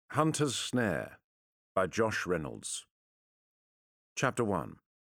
Hunter's Snare by Josh Reynolds. Chapter 1.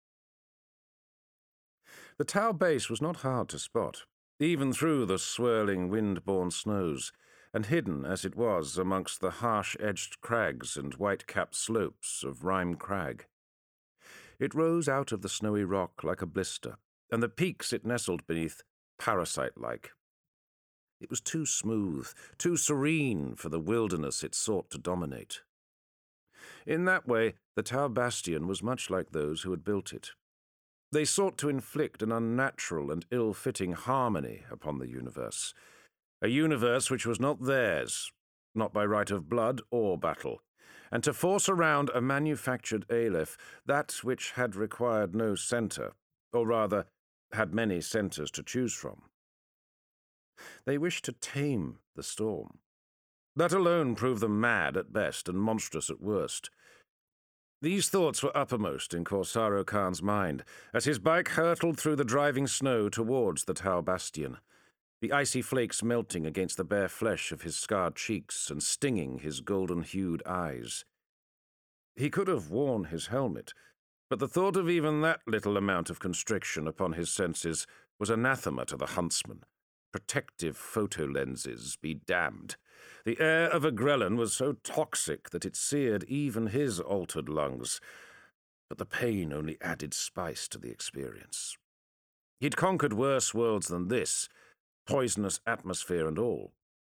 The Tau base was not hard to spot, even through the swirling wind-borne snows, and hidden as it was amongst the harsh-edged crags and white-capped slopes of Rime Crag. It rose out of the snowy rock like a blister, and the peaks it nestled beneath parasite-like. It was too smooth, too serene for the wilderness it sought to dominate. In that way, the Tau Bastion was much like those who had built it. They sought to inflict an unnatural and ill-fitting harmony upon the universe, a universe which was not theirs, not by right of blood or battle, and to force around a manufactured Aleph that which had required no centre, or rather, had many centres to choose from. They wished to tame the storm. That alone proved them mad at best and monstrous at worst. These thoughts were uppermost in Corsaro Khan's mind as his bike hurtled through the driving snow towards the Tau Bastion, the icy flakes melting against the bare flesh of his scarred cheeks and stinging his golden-hued eyes. He could have worn his helmet, but the thought of even that little amount of constriction upon his senses was anathema to the huntsman. Protective photo-lenses be damned. The air of Agrellan was so toxic that it seared even his altered lungs, but the pain only added spice to the experience. He'd conquered worse worlds than this, poisonous atmosphere and all.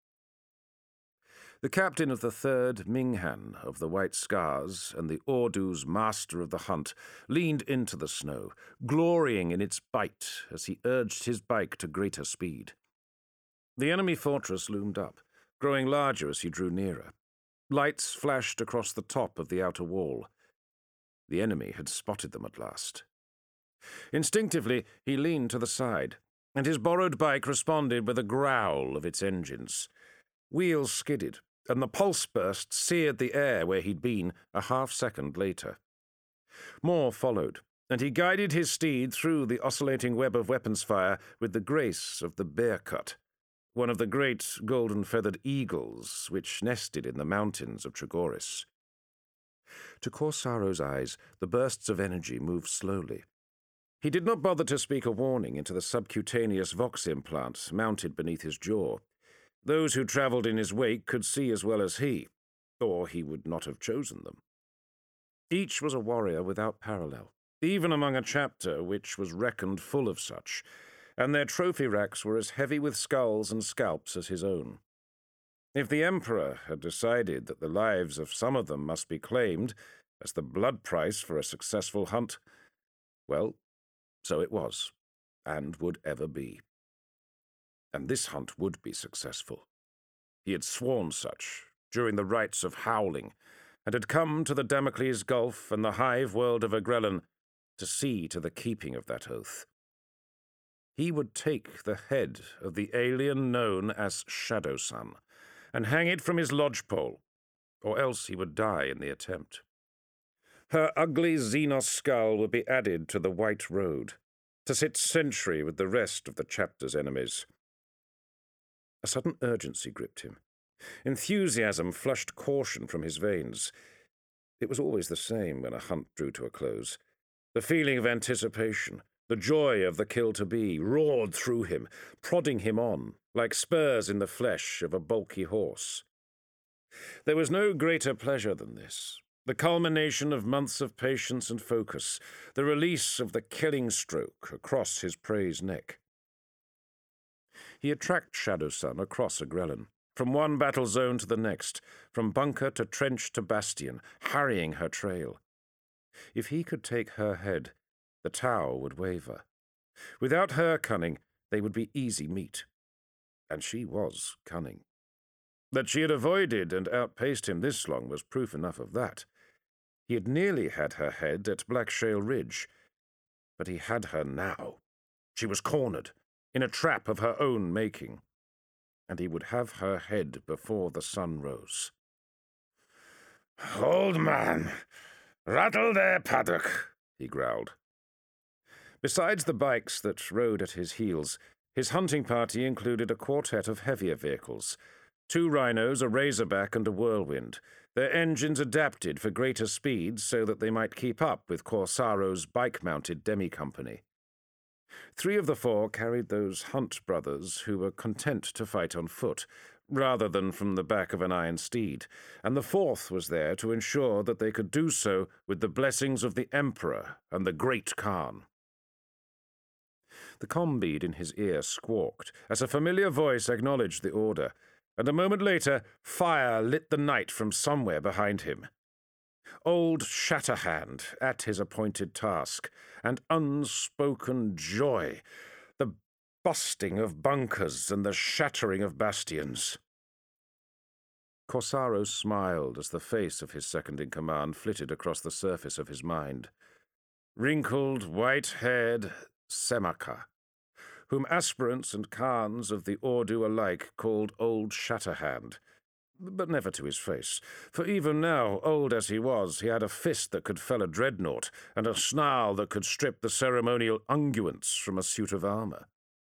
The captain of the 3rd Minghan of the White Scars and the Ordu's master of the hunt leaned into the snow, glorying in its bite as he urged his bike to greater speed. The enemy fortress loomed up, growing larger as he drew nearer. Lights flashed across the top of the outer wall. The enemy had spotted them at last. Instinctively, he leaned to the side, and his borrowed bike responded with a growl of its engines. Wheels skidded, and the pulse burst seared the air where he'd been a half-second later. More followed, and he guided his steed through the oscillating web of weapons fire with the grace of the bear-cut, one of the great golden-feathered eagles which nested in the mountains of Trigoris. To Corsaro's eyes, the bursts of energy moved slowly. He did not bother to speak a warning into the subcutaneous vox implant mounted beneath his jaw. Those who travelled in his wake could see as well as he, or he would not have chosen them. Each was a warrior without parallel, even among a chapter which was reckoned full of such, and their trophy racks were as heavy with skulls and scalps as his own. If the Emperor had decided that the lives of some of them must be claimed as the blood price for a successful hunt, well, so it was, and would ever be. And this hunt would be successful. He had sworn such during the rites of Howling, and had come to the Damocles Gulf and the hive world of Agrellan to see to the keeping of that oath. He would take the head of the alien known as Shadowsun and hang it from his lodgepole, or else he would die in the attempt. Her ugly Xenos skull would be added to the White Road, to sit sentry with the rest of the chapter's enemies. A sudden urgency gripped him. Enthusiasm flushed caution from his veins. It was always the same when a hunt drew to a close. The feeling of anticipation, the joy of the kill-to-be, roared through him, prodding him on, like spurs in the flesh of a bulky horse. There was no greater pleasure than this, the culmination of months of patience and focus, the release of the killing stroke across his prey's neck. He had tracked Shadowsun across Agrellan, from one battle zone to the next, from bunker to trench to bastion, harrying her trail. If he could take her head, the Tau would waver. Without her cunning, they would be easy meat. And she was cunning. That she had avoided and outpaced him this long was proof enough of that. He had nearly had her head at Blackshale Ridge, but he had her now. She was cornered, in a trap of her own making, and he would have her head before the sun rose. "Old man, rattle their paddock," he growled. Besides the bikes that rode at his heels, his hunting party included a quartet of heavier vehicles, 2 rhinos, a razorback, and a whirlwind, their engines adapted for greater speeds so that they might keep up with Corsaro's bike-mounted demi-company. 3 of the 4 carried those Hunt brothers who were content to fight on foot, rather than from the back of an iron steed, and the 4th was there to ensure that they could do so with the blessings of the Emperor and the Great Khan. The comm-bead in his ear squawked as a familiar voice acknowledged the order, and a moment later fire lit the night from somewhere behind him. Old Shatterhand at his appointed task, and unspoken joy, the busting of bunkers and the shattering of bastions. Corsaro smiled as the face of his second-in-command flitted across the surface of his mind. Wrinkled, white-haired Semaka, whom aspirants and Khans of the Ordu alike called Old Shatterhand, but never to his face, for even now, old as he was, he had a fist that could fell a dreadnought, and a snarl that could strip the ceremonial unguents from a suit of armour.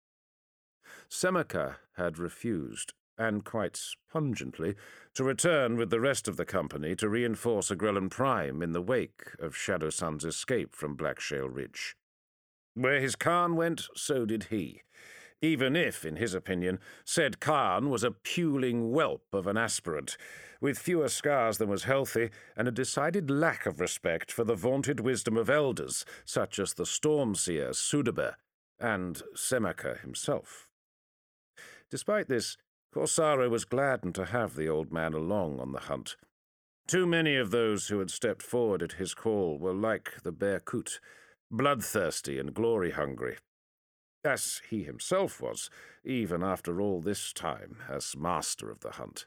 Semaka had refused, and quite pungently, to return with the rest of the company to reinforce Agrellan Prime in the wake of Shadowsun's escape from Blackshale Ridge. Where his Khan went, so did he, even if, in his opinion, said Khan was a puling whelp of an aspirant, with fewer scars than was healthy, and a decided lack of respect for the vaunted wisdom of elders, such as the Stormseer Sudaba and Semaka himself. Despite this, Corsaro was gladdened to have the old man along on the hunt. Too many of those who had stepped forward at his call were like the Bearcoot, bloodthirsty and glory-hungry, as he himself was, even after all this time as master of the hunt.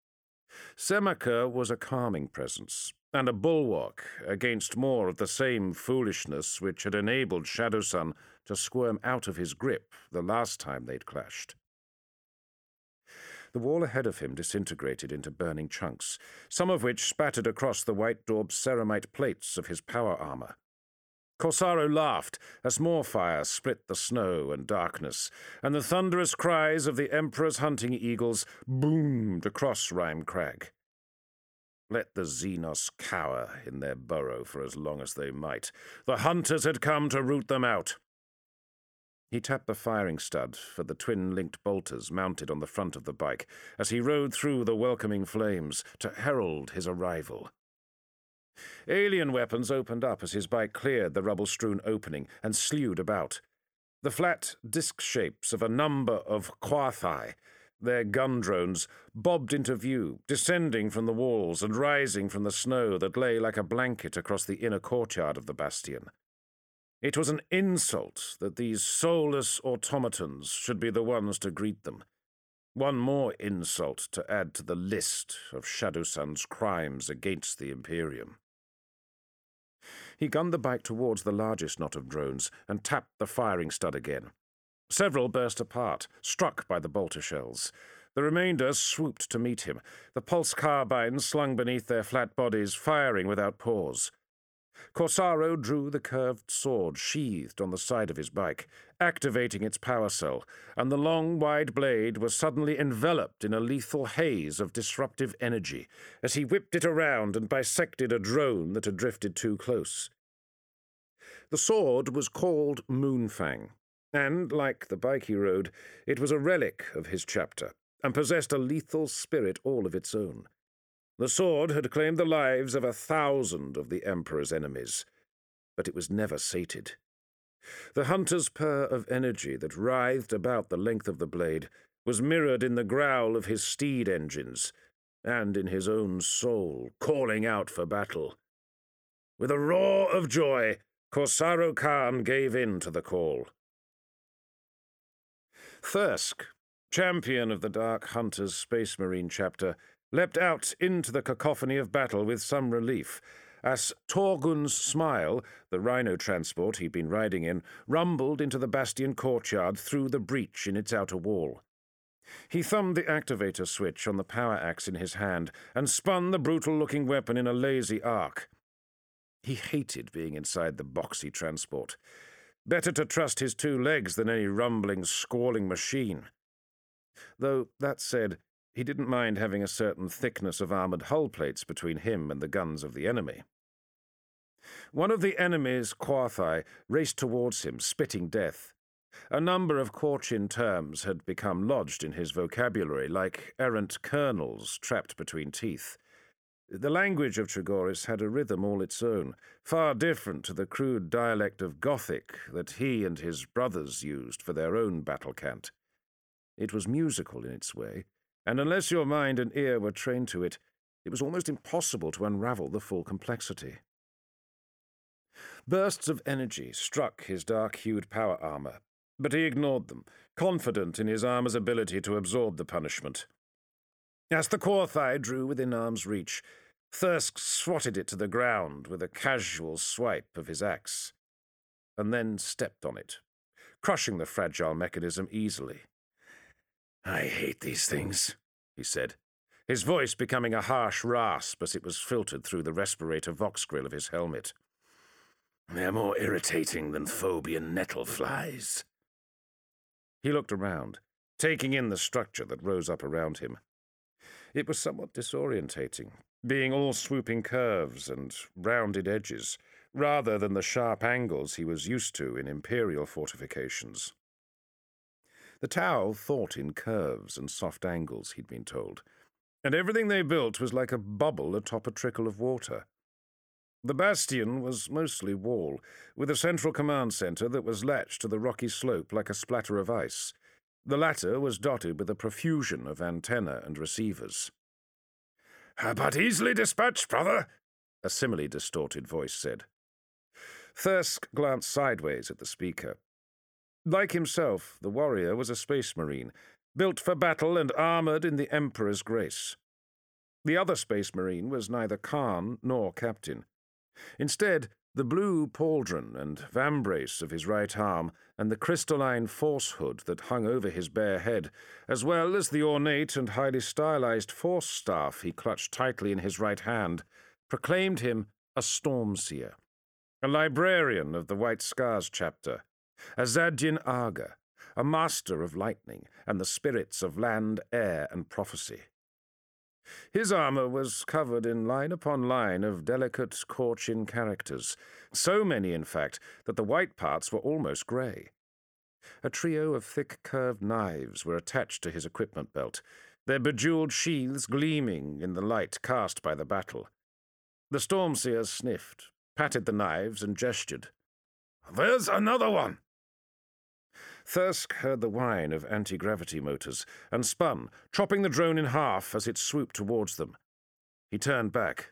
Semaka was a calming presence, and a bulwark against more of the same foolishness which had enabled Shadowsun to squirm out of his grip the last time they'd clashed. The wall ahead of him disintegrated into burning chunks, some of which spattered across the white-daubed ceramite plates of his power armor. Corsaro laughed as more fire split the snow and darkness, and the thunderous cries of the Emperor's hunting eagles boomed across Rime Crag. Let the Xenos cower in their burrow for as long as they might. The hunters had come to root them out. He tapped the firing stud for the twin-linked bolters mounted on the front of the bike as he rode through the welcoming flames to herald his arrival. Alien weapons opened up as his bike cleared the rubble-strewn opening and slewed about. The flat disc shapes of a number of Quathai, their gun drones, bobbed into view, descending from the walls and rising from the snow that lay like a blanket across the inner courtyard of the bastion. It was an insult that these soulless automatons should be the ones to greet them. One more insult to add to the list of Shadowsun's crimes against the Imperium. He gunned the bike towards the largest knot of drones and tapped the firing stud again. Several burst apart, struck by the bolter shells. The remainder swooped to meet him, the pulse carbines slung beneath their flat bodies firing without pause. Corsaro drew the curved sword sheathed on the side of his bike, activating its power cell, and the long, wide blade was suddenly enveloped in a lethal haze of disruptive energy as he whipped it around and bisected a drone that had drifted too close. The sword was called Moonfang, and, like the bike he rode, it was a relic of his chapter, and possessed a lethal spirit all of its own. The sword had claimed the lives of 1,000 of the Emperor's enemies, but it was never sated. The hunter's purr of energy that writhed about the length of the blade was mirrored in the growl of his steed engines, and in his own soul, calling out for battle. With a roar of joy, Corsaro Khan gave in to the call. Thirsk, champion of the Dark Hunters Space Marine chapter, leapt out into the cacophony of battle with some relief, as Torgun's Smile, the rhino transport he'd been riding in, rumbled into the bastion courtyard through the breach in its outer wall. He thumbed the activator switch on the power axe in his hand and spun the brutal-looking weapon in a lazy arc. He hated being inside the boxy transport. Better to trust his 2 legs than any rumbling, squalling machine. Though, that said, He didn't mind having a certain thickness of armoured hull plates between him and the guns of the enemy. One of the enemy's Quarthai raced towards him, spitting death. A number of Quarchin terms had become lodged in his vocabulary, like errant kernels trapped between teeth. The language of Trigoris had a rhythm all its own, far different to the crude dialect of Gothic that he and his brothers used for their own battle cant. It was musical in its way, and unless your mind and ear were trained to it, it was almost impossible to unravel the full complexity. Bursts of energy struck his dark-hued power armor, but he ignored them, confident in his armor's ability to absorb the punishment. As the Quarthai drew within arm's reach, Thirsk swatted it to the ground with a casual swipe of his axe, and then stepped on it, crushing the fragile mechanism easily. "I hate these things," he said, his voice becoming a harsh rasp as it was filtered through the respirator vox grill of his helmet. "They're more irritating than Phobian nettle flies." He looked around, taking in the structure that rose up around him. It was somewhat disorientating, being all swooping curves and rounded edges, rather than the sharp angles he was used to in Imperial fortifications. The Tau thought in curves and soft angles, he'd been told, and everything they built was like a bubble atop a trickle of water. The bastion was mostly wall, with a central command centre that was latched to the rocky slope like a splatter of ice. The latter was dotted with a profusion of antennae and receivers. "But easily dispatched, brother," a similarly distorted voice said. Thirsk glanced sideways at the speaker. Like himself, the warrior was a space marine, built for battle and armoured in the Emperor's grace. The other space marine was neither Khan nor captain. Instead, the blue pauldron and vambrace of his right arm and the crystalline force hood that hung over his bare head, as well as the ornate and highly stylized force staff he clutched tightly in his right hand, proclaimed him a Stormseer, a librarian of the White Scars chapter, a Zadjin Aga, a master of lightning and the spirits of land, air, and prophecy. His armor was covered in line upon line of delicate Quarchin characters, so many, in fact, that the white parts were almost grey. A trio of thick curved knives were attached to his equipment belt, their bejeweled sheaths gleaming in the light cast by the battle. The Stormseer sniffed, patted the knives, and gestured. "There's another one!" Thirsk heard the whine of anti-gravity motors and spun, chopping the drone in half as it swooped towards them. He turned back.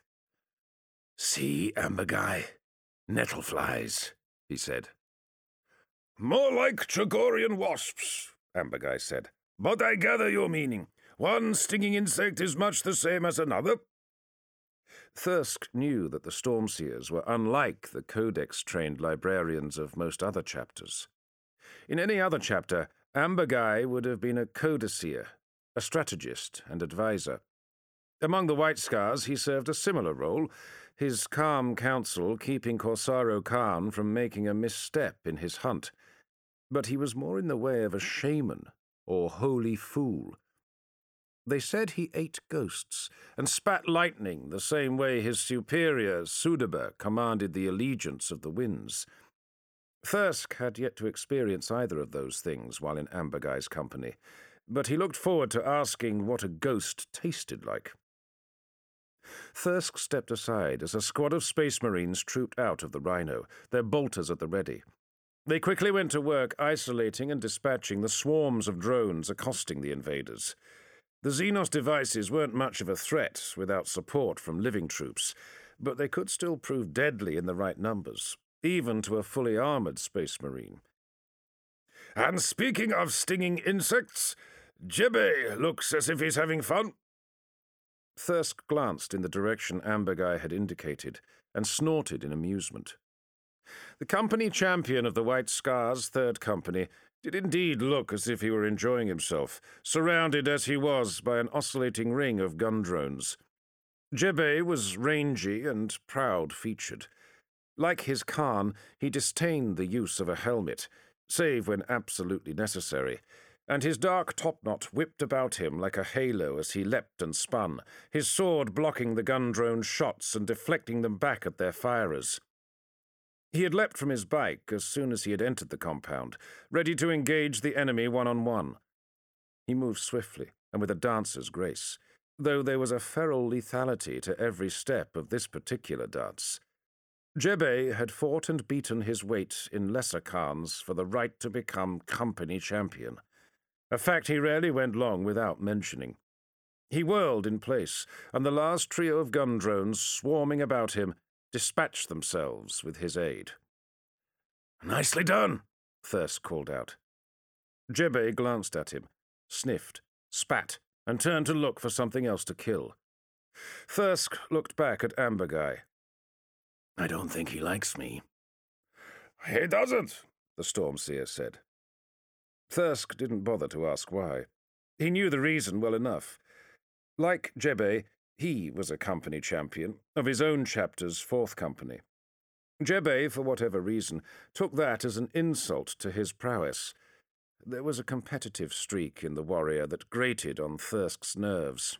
"See, Amberguy, nettleflies," he said. "More like Trigorian wasps," Amberguy said. "But I gather your meaning. One stinging insect is much the same as another." Thirsk knew that the Stormseers were unlike the Codex-trained librarians of most other chapters. In any other chapter, Amberguy would have been a codicea, a strategist and advisor. Among the White Scars, he served a similar role, his calm counsel keeping Corsaro Khan from making a misstep in his hunt. But he was more in the way of a shaman or holy fool. They said he ate ghosts and spat lightning the same way his superior, Sudaba, commanded the allegiance of the winds. Thirsk had yet to experience either of those things while in Amberguy's company, but he looked forward to asking what a ghost tasted like. Thirsk stepped aside as a squad of space marines trooped out of the Rhino, their bolters at the ready. They quickly went to work isolating and dispatching the swarms of drones accosting the invaders. The Xenos devices weren't much of a threat without support from living troops, but they could still prove deadly in the right numbers, even to a fully armoured space marine. "And speaking of stinging insects, Jibbe looks as if he's having fun." Thirsk glanced in the direction Amberguy had indicated and snorted in amusement. The company champion of the White Scars' Third Company did indeed look as if he were enjoying himself, surrounded as he was by an oscillating ring of gun drones. Jibbe was rangy and proud-featured. Like his Khan, he disdained the use of a helmet, save when absolutely necessary, and his dark topknot whipped about him like a halo as he leapt and spun, his sword blocking the gun-drone's shots and deflecting them back at their firers. He had leapt from his bike as soon as he had entered the compound, ready to engage the enemy one-on-one. He moved swiftly and with a dancer's grace, though there was a feral lethality to every step of this particular dance. Jebbe had fought and beaten his weight in lesser khans for the right to become company champion, a fact he rarely went long without mentioning. He whirled in place, and the last trio of gun drones swarming about him dispatched themselves with his aid. "Nicely done," Thirsk called out. Jebbe glanced at him, sniffed, spat, and turned to look for something else to kill. Thirsk looked back at Amberguy. "I don't think he likes me." "He doesn't," the Stormseer said. Thirsk didn't bother to ask why. He knew the reason well enough. Like Jebbe, he was a company champion of his own chapter's fourth company. Jebbe, for whatever reason, took that as an insult to his prowess. There was a competitive streak in the warrior that grated on Thirsk's nerves.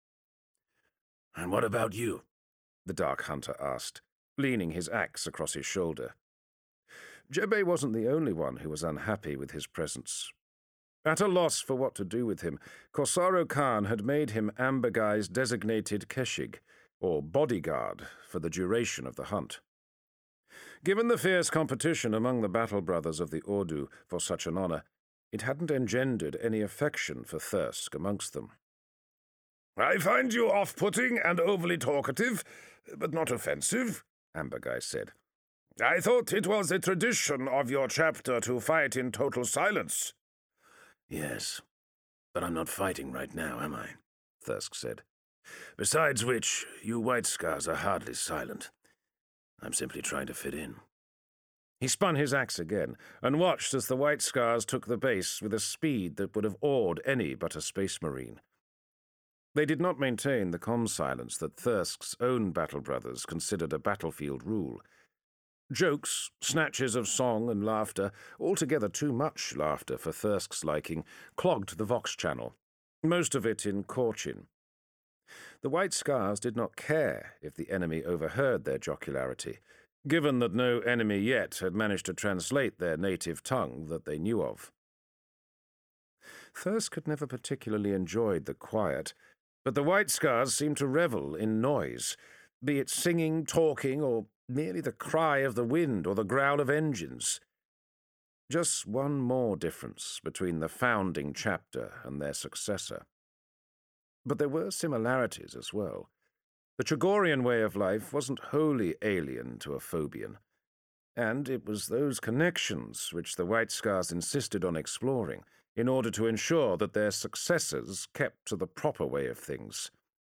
"And what about you?" the Dark Hunter asked, leaning his axe across his shoulder. Jebbe wasn't the only one who was unhappy with his presence. At a loss for what to do with him, Korsaro Khan had made him Amberguy's designated keshig, or bodyguard, for the duration of the hunt. Given the fierce competition among the battle brothers of the Ordu for such an honor, it hadn't engendered any affection for Thirsk amongst them. "I find you off-putting and overly talkative, but not offensive," Amberguy said. "I thought it was a tradition of your chapter to fight in total silence." "Yes, but I'm not fighting right now, am I?" Thirsk said. "Besides which, you White Scars are hardly silent. I'm simply trying to fit in." He spun his axe again, and watched as the White Scars took the base with a speed that would have awed any but a space marine. They did not maintain the calm silence that Thirsk's own battle brothers considered a battlefield rule. Jokes, snatches of song and laughter, altogether too much laughter for Thirsk's liking, clogged the Vox channel, most of it in Korchin. The White Scars did not care if the enemy overheard their jocularity, given that no enemy yet had managed to translate their native tongue that they knew of. Thirsk had never particularly enjoyed the quiet, but the White Scars seemed to revel in noise, be it singing, talking, or merely the cry of the wind or the growl of engines. Just one more difference between the founding chapter and their successor. But there were similarities as well. The Chagorian way of life wasn't wholly alien to a Phobian, and it was those connections which the White Scars insisted on exploring in order to ensure that their successors kept to the proper way of things.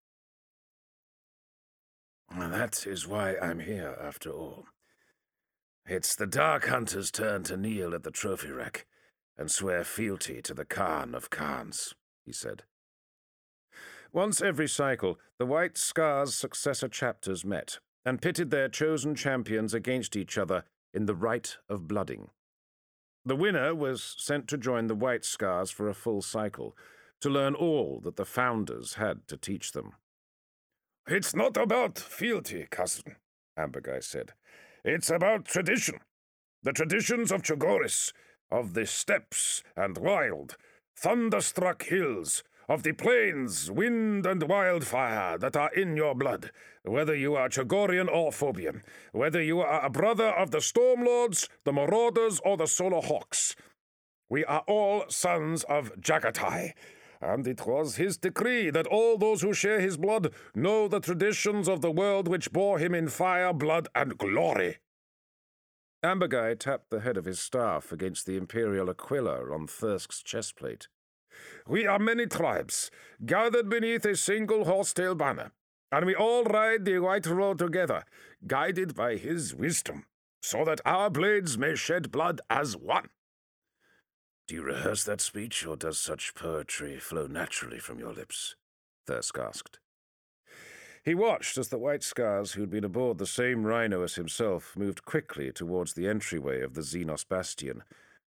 "That is why I'm here, after all. It's the Dark Hunter's turn to kneel at the trophy rack and swear fealty to the Khan of Khans," he said. Once every cycle, the White Scars' successor chapters met and pitted their chosen champions against each other in the rite of blooding. The winner was sent to join the White Scars for a full cycle, to learn all that the founders had to teach them. "It's not about fealty, cousin," Amberguy said. "It's about tradition. The traditions of Chogoris, of the steppes and wild, thunderstruck hills, of the plains, wind and wildfire that are in your blood, whether you are Chagorian or Phobian, whether you are a brother of the Stormlords, the Marauders, or the Solar Hawks. We are all sons of Jagatai, and it was his decree that all those who share his blood know the traditions of the world which bore him in fire, blood, and glory." Amberguy tapped the head of his staff against the Imperial Aquila on Thirsk's chestplate. "We are many tribes, gathered beneath a single horsetail banner, and we all ride the White Road together, guided by his wisdom, so that our blades may shed blood as one." "Do you rehearse that speech, or does such poetry flow naturally from your lips?" Thirsk asked. He watched as the White Scars, who'd been aboard the same rhino as himself, moved quickly towards the entryway of the Xenos Bastion,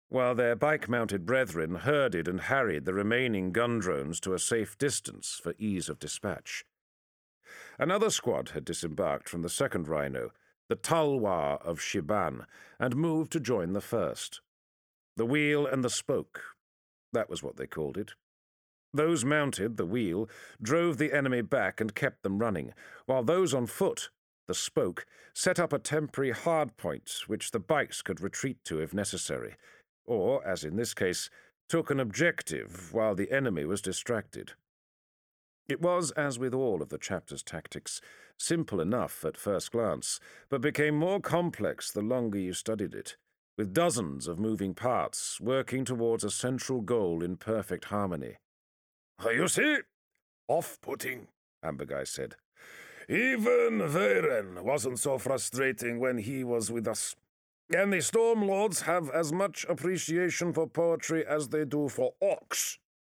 while their bike-mounted brethren herded and harried the remaining gun drones to a safe distance for ease of dispatch. Another squad had disembarked from the second rhino, the Talwar of Shiban, and moved to join the first. The wheel and the spoke, that was what they called it. Those mounted, the wheel, drove the enemy back and kept them running, while those on foot, the spoke, set up a temporary hardpoint which the bikes could retreat to if necessary, or, as in this case, took an objective while the enemy was distracted. It was, as with all of the chapter's tactics, simple enough at first glance, but became more complex the longer you studied it, with dozens of moving parts working towards a central goal in perfect harmony. "You see? Off-putting," Amberguy said. "Even Varen wasn't so frustrating when he was with us. And the Stormlords have as much appreciation for poetry as they do for orcs."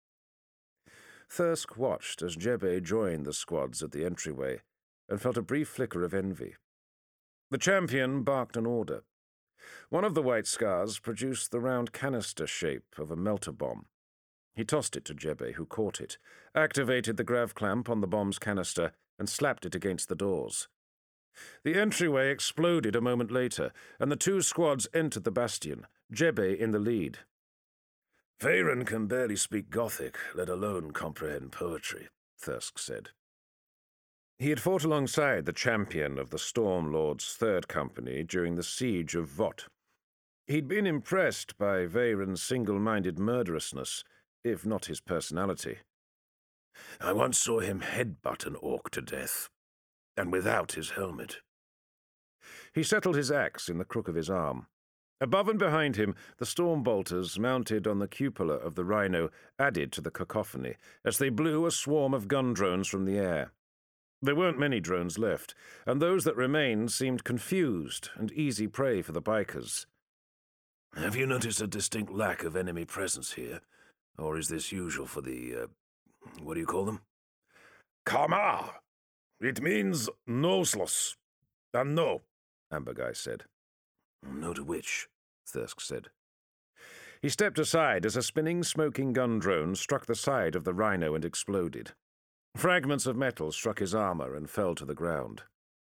Thirsk watched as Jebbe joined the squads at the entryway and felt a brief flicker of envy. The champion barked an order. One of the white scars produced the round canister shape of a melter bomb. He tossed it to Jebbe, who caught it, activated the grav clamp on the bomb's canister, and slapped it against the doors. The entryway exploded a moment later, and the two squads entered the bastion, Jebbe in the lead. "Varen can barely speak Gothic, let alone comprehend poetry," Thirsk said. He had fought alongside the champion of the Stormlord's Third Company during the siege of Vought. He'd been impressed by Varen's single-minded murderousness, if not his personality. "I once saw him headbutt an orc to death, and without his helmet." He settled his axe in the crook of his arm. Above and behind him, the Stormbolters mounted on the cupola of the rhino added to the cacophony as they blew a swarm of gun drones from the air. There weren't many drones left, and those that remained seemed confused and easy prey for the bikers. "Have you noticed a distinct lack of enemy presence here? Or is this usual for the, what do you call them?" "Kamar. It means noseless. And no," Amberguy said. "No to which?" Thirsk said. He stepped aside as a spinning, smoking gun drone struck the side of the rhino and exploded. Fragments of metal struck his armor and fell to the ground.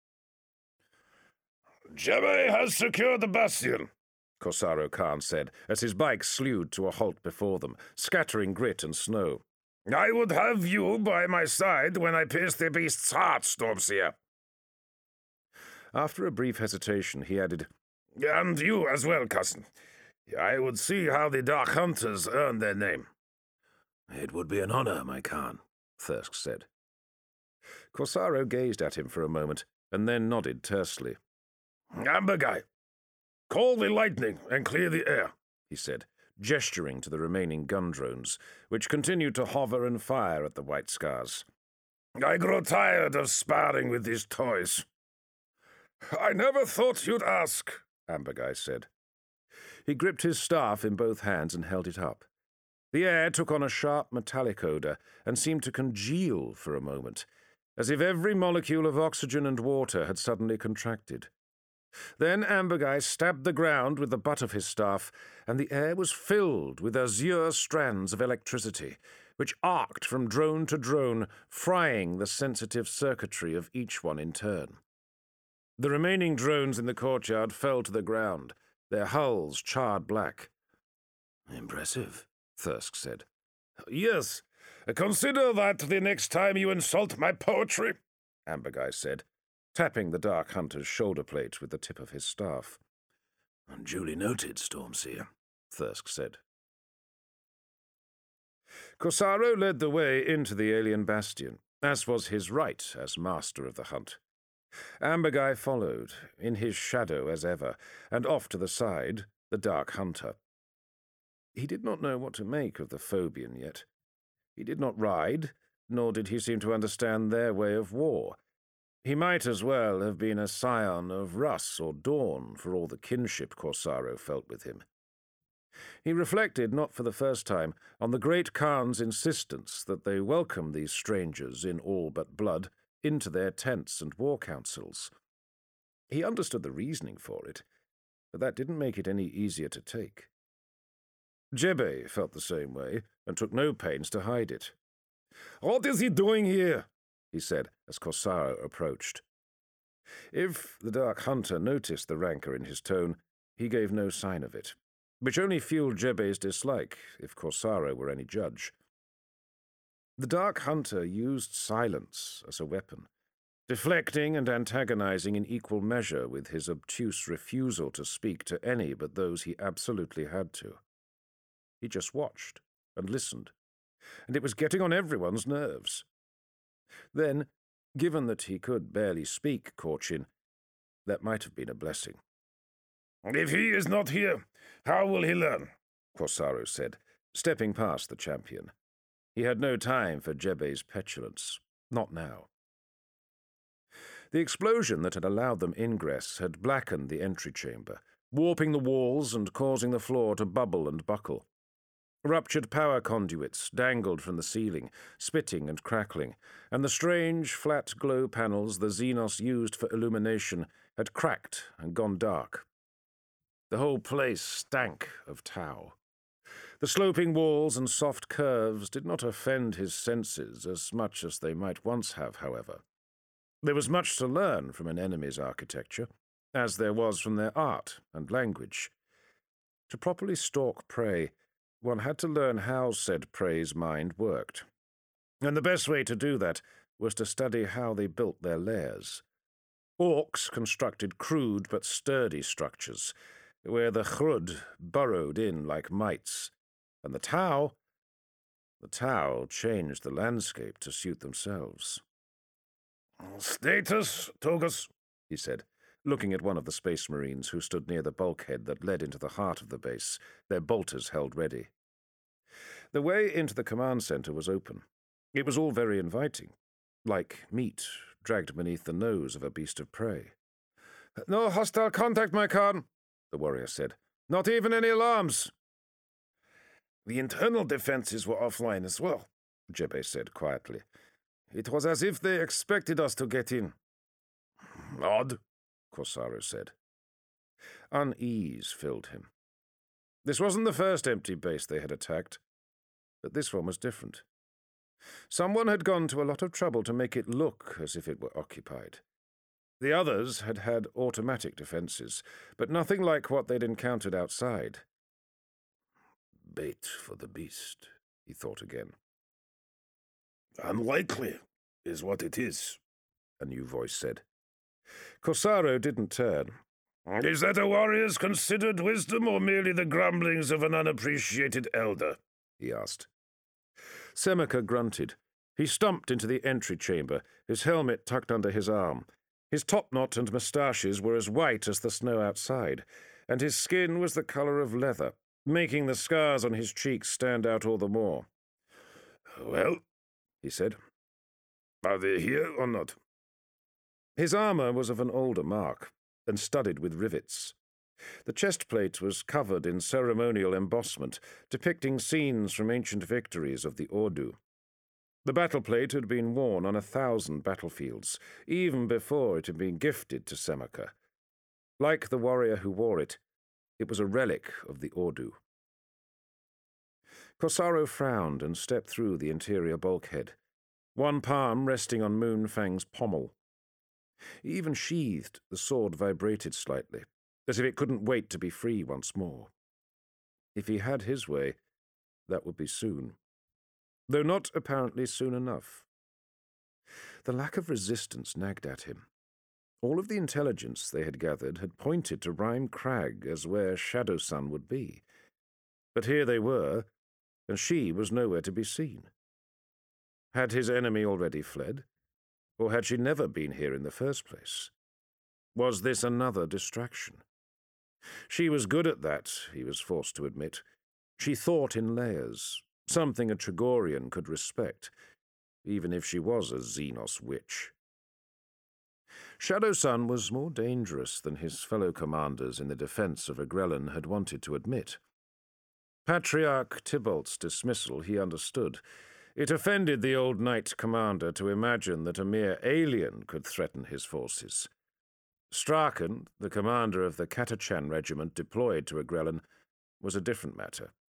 "Jebbe has secured the bastion," Kossaro Khan said, as his bike slewed to a halt before them, scattering grit and snow. "I would have you by my side when I pierce the beast's heart, Stormseer." After a brief hesitation, he added, "And you as well, cousin. I would see how the Dark Hunters earn their name." "It would be an honor, my Khan," Thirsk said. Kossaro gazed at him for a moment, and then nodded tersely. "Amberguy, call the lightning and clear the air," he said, gesturing to the remaining gun drones, which continued to hover and fire at the white scars. "I grow tired of sparring with these toys." "I never thought you'd ask," Amberguy said. He gripped his staff in both hands and held it up. The air took on a sharp metallic odor and seemed to congeal for a moment, as if every molecule of oxygen and water had suddenly contracted. Then Amberguy stabbed the ground with the butt of his staff, and the air was filled with azure strands of electricity, which arced from drone to drone, frying the sensitive circuitry of each one in turn. The remaining drones in the courtyard fell to the ground, their hulls charred black. "Impressive," Thirsk said. "Yes. Consider that the next time you insult my poetry," Amberguy said, tapping the Dark Hunter's shoulder plate with the tip of his staff. "Duly noted, Stormseer," Thirsk said. Kossaro led the way into the alien bastion, as was his right as master of the hunt. Amberguy followed, in his shadow as ever, and off to the side, the Dark Hunter. He did not know what to make of the Phobian yet. He did not ride, nor did he seem to understand their way of war. He might as well have been a scion of Russ or Dawn, for all the kinship Kossaro felt with him. He reflected, not for the first time, on the great Khan's insistence that they welcome these strangers in all but blood into their tents and war councils. He understood the reasoning for it, but that didn't make it any easier to take. Jebe felt the same way and took no pains to hide it. "What is he doing here?" he said as Corsaro approached. If the Dark Hunter noticed the rancour in his tone, he gave no sign of it, which only fueled Jebe's dislike, if Corsaro were any judge. The Dark Hunter used silence as a weapon, deflecting and antagonizing in equal measure with his obtuse refusal to speak to any but those he absolutely had to. He just watched and listened, and it was getting on everyone's nerves. Then, given that he could barely speak Korchin, that might have been a blessing. "If he is not here, how will he learn?" Corsaro said, stepping past the champion. He had no time for Jebe's petulance. Not now. The explosion that had allowed them ingress had blackened the entry chamber, warping the walls and causing the floor to bubble and buckle. Ruptured power conduits dangled from the ceiling, spitting and crackling, and the strange, flat glow panels the Xenos used for illumination had cracked and gone dark. The whole place stank of Tau. The sloping walls and soft curves did not offend his senses as much as they might once have, however. There was much to learn from an enemy's architecture, as there was from their art and language. To properly stalk prey, one had to learn how said prey's mind worked. And the best way to do that was to study how they built their lairs. Orcs constructed crude but sturdy structures, where the Chrud burrowed in like mites, and the Tau changed the landscape to suit themselves. "Status, Togus," he said, looking at one of the Space Marines who stood near the bulkhead that led into the heart of the base, their bolters held ready. The way into the command center was open. It was all very inviting, like meat dragged beneath the nose of a beast of prey. "No hostile contact, my Khan," the warrior said. "Not even any alarms." "The internal defenses were offline as well," Jebe said quietly. "It was as if they expected us to get in." "Odd," Corsaro said. Unease filled him. This wasn't the first empty base they had attacked, but this one was different. Someone had gone to a lot of trouble to make it look as if it were occupied. The others had had automatic defenses, but nothing like what they'd encountered outside. "Bait for the beast," he thought again. "Unlikely is what it is," a new voice said. Corsaro didn't turn. "Is that a warrior's considered wisdom or merely the grumblings of an unappreciated elder?" he asked. Seneca grunted. He stumped into the entry chamber, his helmet tucked under his arm. His topknot and moustaches were as white as the snow outside, and his skin was the color of leather, making the scars on his cheeks stand out all the more. "Well," he said, "are they here or not?" His armor was of an older mark, and studded with rivets. The chest plate was covered in ceremonial embossment, depicting scenes from ancient victories of the Ordu. The battle plate had been worn on 1,000 battlefields, even before it had been gifted to Seneca. Like the warrior who wore it, it was a relic of the Ordu. Corsaro frowned and stepped through the interior bulkhead, one palm resting on Moonfang's pommel. Even sheathed, the sword vibrated slightly, as if it couldn't wait to be free once more. If he had his way, that would be soon, though not apparently soon enough. The lack of resistance nagged at him. All of the intelligence they had gathered had pointed to Rime Crag as where Shadowsun would be. But here they were, and she was nowhere to be seen. Had his enemy already fled? Or had she never been here in the first place? Was this another distraction? She was good at that, he was forced to admit. She thought in layers, something a Tregorian could respect, even if she was a Xenos witch. Shadowsun was more dangerous than his fellow commanders in the defense of Agrellan had wanted to admit. Patriarch Tybalt's dismissal he understood. It offended the old knight commander to imagine that a mere alien could threaten his forces. Strachan, the commander of the Catachan regiment deployed to Agrellan, was a different matter.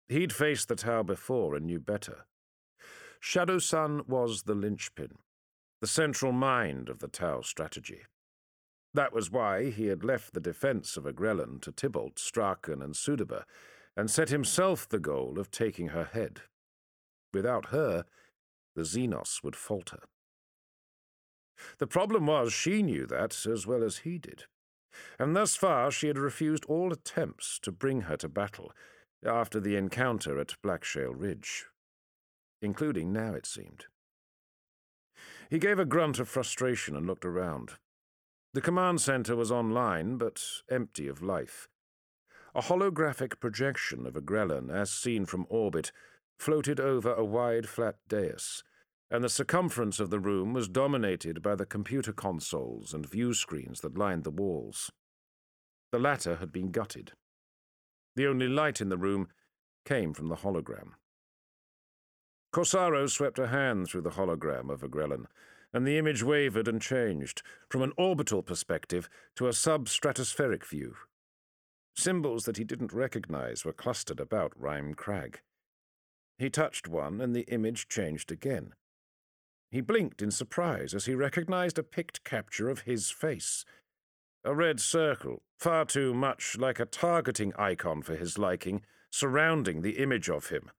He'd faced the Tau before and knew better. Shadowsun was the linchpin, the central mind of the Tau strategy. That was why he had left the defense of Agrellan to Tybalt, Strachan, and Sudaba, and set himself the goal of taking her head. Without her, the Xenos would falter. The problem was she knew that as well as he did, and thus far she had refused all attempts to bring her to battle after the encounter at Blackshale Ridge, including now, it seemed. He gave a grunt of frustration and looked around. The command center was online, but empty of life. A holographic projection of Agrellan, as seen from orbit, floated over a wide, flat dais, and the circumference of the room was dominated by the computer consoles and view screens that lined the walls. The latter had been gutted. The only light in the room came from the hologram. Corsaro swept a hand through the hologram of Agrellan, and the image wavered and changed, from an orbital perspective to a sub-stratospheric view. Symbols that he didn't recognize were clustered about Rime Crag. He touched one, and the image changed again. He blinked in surprise as he recognized a picked capture of his face. A red circle, far too much like a targeting icon for his liking, surrounding the image of him.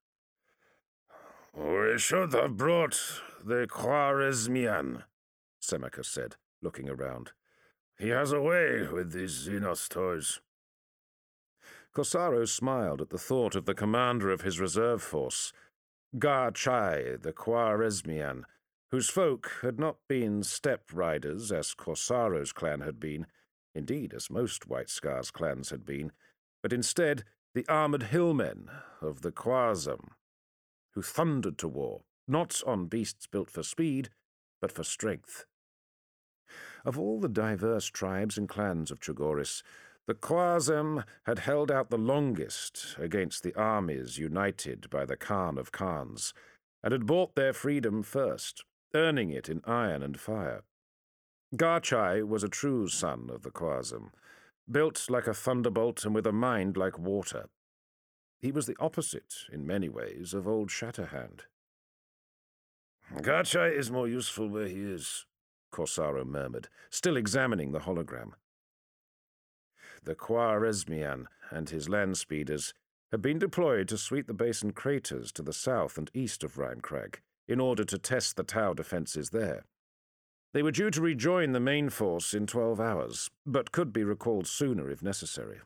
"We should have brought the Khwarezmian," Seneca said, looking around. "He has a way with these Xenos toys." Corsaro smiled at the thought of the commander of his reserve force, Gar Chai, the Khwarezmian, whose folk had not been steppe riders as Corsaro's clan had been, indeed as most White Scars clans had been, but instead the armoured hillmen of the Khwarazm, who thundered to war, not on beasts built for speed, but for strength. Of all the diverse tribes and clans of Chogoris, the Khwarazm had held out the longest against the armies united by the Khan of Khans, and had bought their freedom first, earning it in iron and fire. Garchai was a true son of the Khwarazm, built like a thunderbolt and with a mind like water. He was the opposite, in many ways, of old Shatterhand. "Garchai is more useful where he is," Corsaro murmured, still examining the hologram. The Khwarezmian and his land speeders had been deployed to sweep the basin craters to the south and east of Rime Crag in order to test the Tau defences there. They were due to rejoin the main force in 12 hours, but could be recalled sooner if necessary.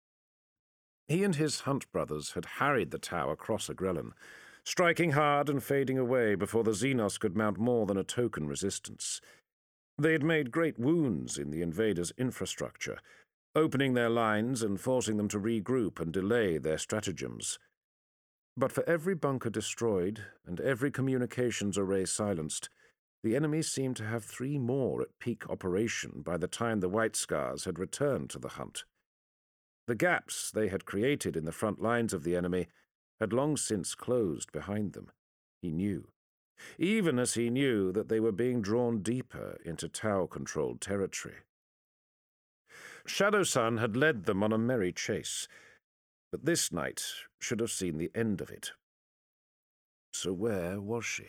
He and his Hunt brothers had harried the Tau across Agrellan, striking hard and fading away before the Xenos could mount more than a token resistance. They had made great wounds in the invaders' infrastructure, opening their lines and forcing them to regroup and delay their stratagems. But for every bunker destroyed and every communications array silenced, the enemy seemed to have 3 more at peak operation by the time the White Scars had returned to the hunt. The gaps they had created in the front lines of the enemy had long since closed behind them, he knew, even as he knew that they were being drawn deeper into Tau-controlled territory. Shadowsun had led them on a merry chase, but this night should have seen the end of it. So where was she?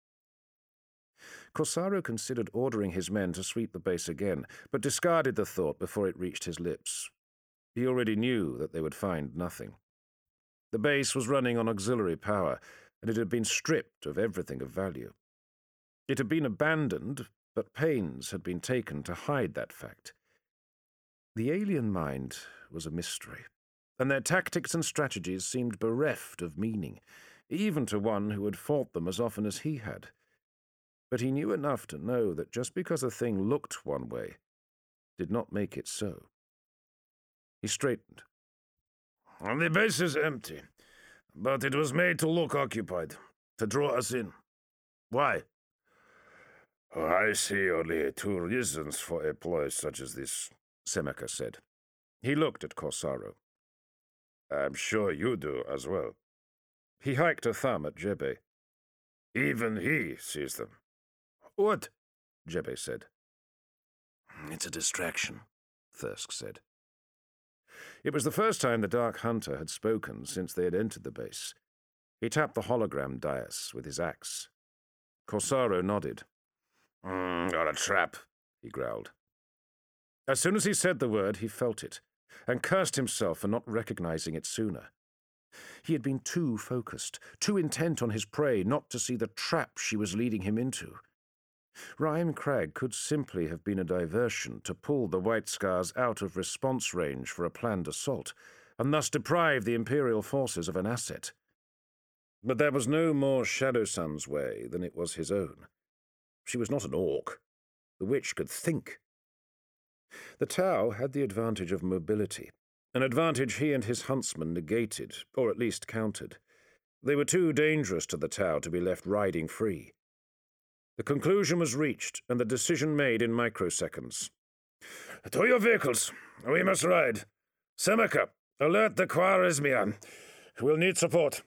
Corsaro considered ordering his men to sweep the base again, but discarded the thought before it reached his lips. He already knew that they would find nothing. The base was running on auxiliary power, and it had been stripped of everything of value. It had been abandoned, but pains had been taken to hide that fact. The alien mind was a mystery, and their tactics and strategies seemed bereft of meaning, even to one who had fought them as often as he had. But he knew enough to know that just because a thing looked one way did not make it so. He straightened. "The base is empty, but it was made to look occupied, to draw us in. Why?" "I see only 2 reasons for a ploy such as this," Seneca said. He looked at Corsaro. "I'm sure you do as well." He hiked a thumb at Jebe. "Even he sees them." "What?" Jebe said. "It's a distraction," Thirsk said. It was the first time the Dark Hunter had spoken since they had entered the base. He tapped the hologram dais with his axe. Corsaro nodded. Got a trap, he growled. As soon as he said the word, he felt it, and cursed himself for not recognizing it sooner. He had been too focused, too intent on his prey not to see the trap she was leading him into. Rime Crag could simply have been a diversion to pull the White Scars out of response range for a planned assault, and thus deprive the Imperial forces of an asset. But there was no more Shadowsun's way than it was his own. She was not an orc. The witch could think. The Tau had the advantage of mobility, an advantage he and his huntsmen negated, or at least countered. They were too dangerous to the Tau to be left riding free. The conclusion was reached, and the decision made in microseconds. To your vehicles. We must ride. Seneca, alert the Khwarizmian. We'll need support.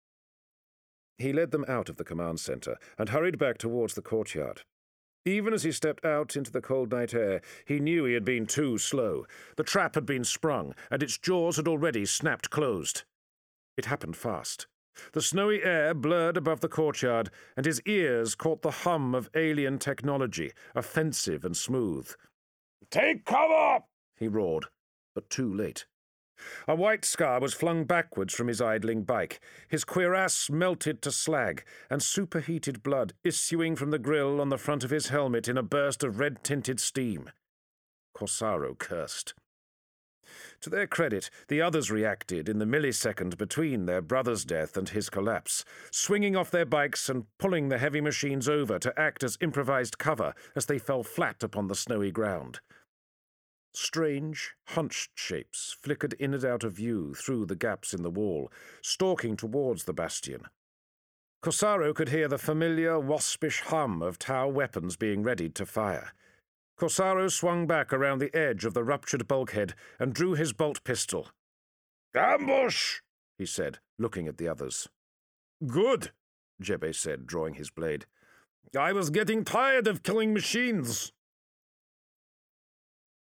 He led them out of the command center and hurried back towards the courtyard. Even as he stepped out into the cold night air, he knew he had been too slow. The trap had been sprung, and its jaws had already snapped closed. It happened fast. The snowy air blurred above the courtyard, and his ears caught the hum of alien technology, offensive and smooth. "Take cover!" he roared, but too late. A White Scar was flung backwards from his idling bike, his cuirass melted to slag, and superheated blood issuing from the grill on the front of his helmet in a burst of red-tinted steam. Corsaro cursed. To their credit, the others reacted in the millisecond between their brother's death and his collapse, swinging off their bikes and pulling the heavy machines over to act as improvised cover as they fell flat upon the snowy ground. Strange, hunched shapes flickered in and out of view through the gaps in the wall, stalking towards the bastion. Corsaro could hear the familiar, waspish hum of Tau weapons being readied to fire. Corsaro swung back around the edge of the ruptured bulkhead and drew his bolt pistol. "Ambush!" he said, looking at the others. "Good," Jebbe said, drawing his blade. "I was getting tired of killing machines."